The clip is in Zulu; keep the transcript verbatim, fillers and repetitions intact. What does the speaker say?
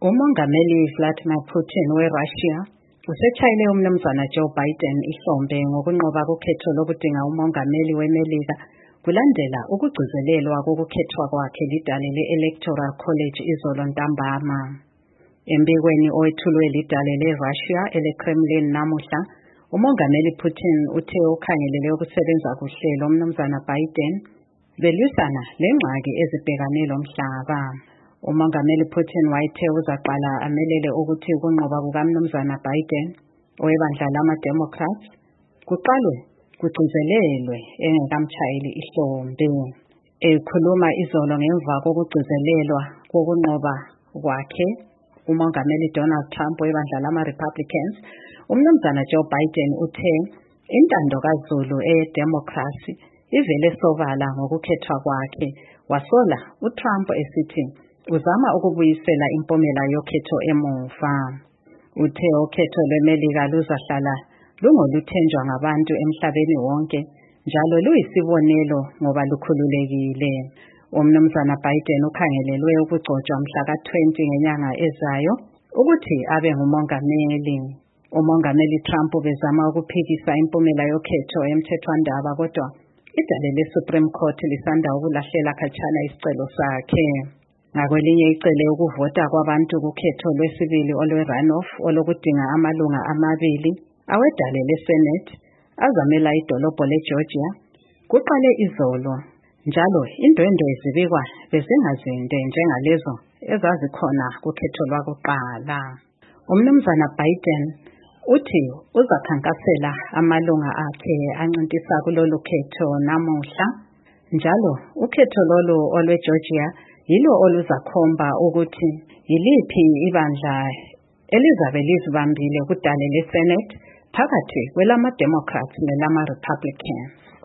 Umongameli Vladimir Putin weRussia usetshayile umnumzana Joe Biden ihlombe ngokunqoba kukhetho lokudinga umongameli weMelika kulandela ukugcizelelwa kokukhethwa kwakhe lidale le-Electoral College izolo ntambama. Embikweni owethulwe lidale leRussia ele-Kremlin namuhla, umongameli Putin uthe ukhangelele ukusebenza kuhle lomnumzana Biden belwisana lengxaki ezibhekane lomhlaba. Umongameli Putin wayethe uzaqala amelele ukuthi ukunqoba kukamnumzana Biden owebandla lama-Democrats kuqalwe kugcizelelwe engekamtshayeli ihlombe. Ekhuluma izolo ngemva kokugcizelelwa kokunqoba kwakhe umongameli Donald Trump webandla lama-Republicans, umnumzana Joe Biden uthe intando kaZulu eye-democracy ivele sobala ngokukhethwa kwakhe, wasola uTrump esithi uzama ukubuyisela impumela yokhetho emuva. Uthe ukhetho lweMelika luzahlala lungoluthenjwa ngabantu emhlabeni wonke njalo luyisibonelo ngoba lukhululekile. Umnumzana Biden ukhangelelwe ukugcotshwa mhla ka-twenty ngenyanga ezayo ukuthi abe ngumongameli. Umongameli Trump ubezama ukuphikisa impumela yokhetho emthethwandaba kodwa idale le-Supreme Court lisanda ukulahlela khatshana isicelo sakhe. Ngakwelinye icele ukuvota kwabantu kukhetho lwesibili olwe-runoff olokudinga amalunga amabili awedale le-Senate azamela idolobho le-Georgia kuqale izolo, njalo indwendwe zibikwa bezingazinde njengalezo ezazikhona kukhetho lwakuqala. Umnumzana Biden uthi uzakhankasela amalunga akhe ancintisa kulolu khetho namuhla, njalo ukhetho lolu olwe-Georgia yilo oluzakhomba ukuthi yiliphi ibandla elizabe lizibambile kudale le-Senate phakathi kwelama-Democrats nelama-Republicans.